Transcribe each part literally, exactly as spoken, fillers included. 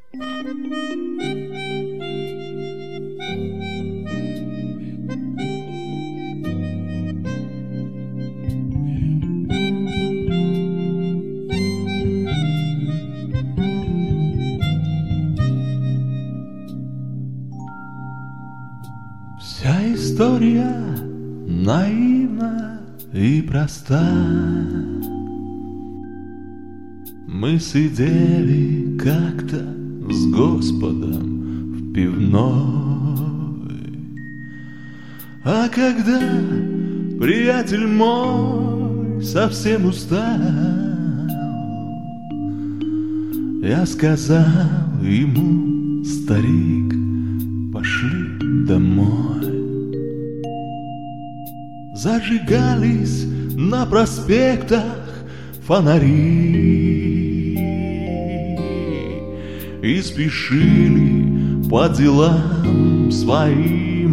Вся история наивна и проста. Мы сидели как-то с Господом в пивной, а когда приятель мой совсем устал, я сказал ему: старик, пошли домой. Зажигались на проспектах фонари и спешили по делам своим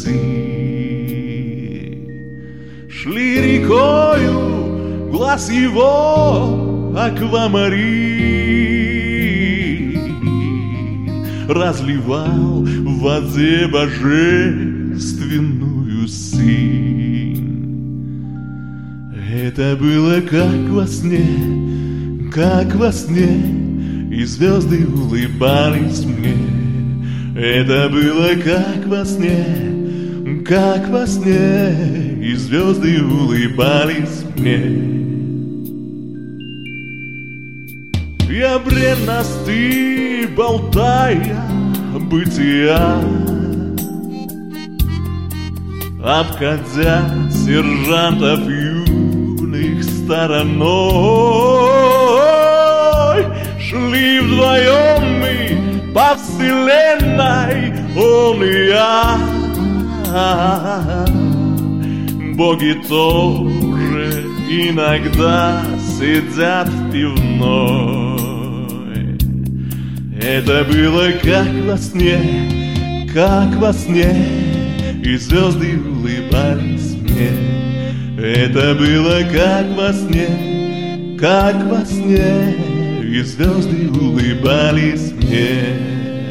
такси. Шли рекою глаз его аквамарин, разливал в воде божественную синь. Это было как во сне, как во сне, и звезды улыбались мне. Это было как во сне, как во сне, и звезды улыбались мне. Я бренностей болтая бытия, обходя сержантов юных стороной, шли вдвоем мы по вселенной, он и я. Боги тоже иногда сидят в пивной. Это было как во сне, как во сне, и звезды улыбались мне. Это было как во сне, как во сне, и звезды улыбались мне.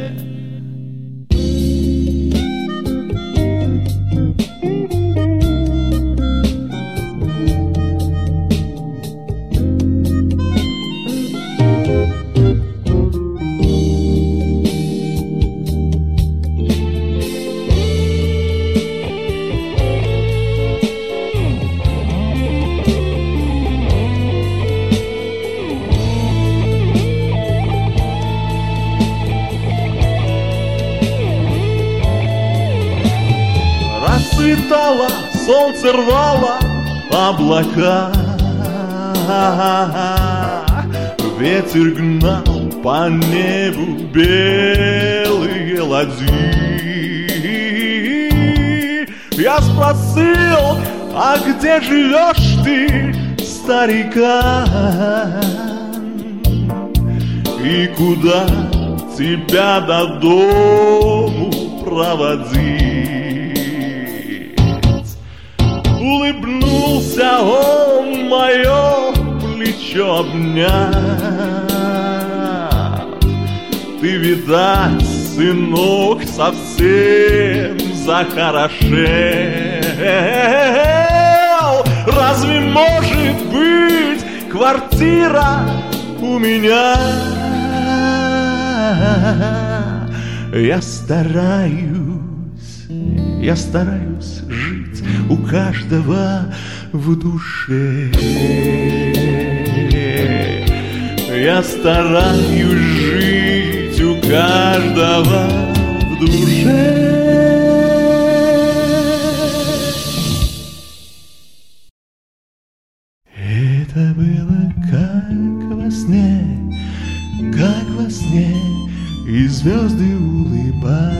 Расцветало, солнце рвало облака, ветер гнал по небу белые ладьи. Я спросил: а где живешь ты, старикан, и куда тебя до дому проводить? Улыбнулся он, мое плечо обняв: ты, видать, сынок, совсем захорошел. Разве может быть квартира у меня? Я стараюсь, я стараюсь жить у каждого в душе. Я стараюсь жить у каждого в душе. Это было как во сне, как во сне, и звезды улыбались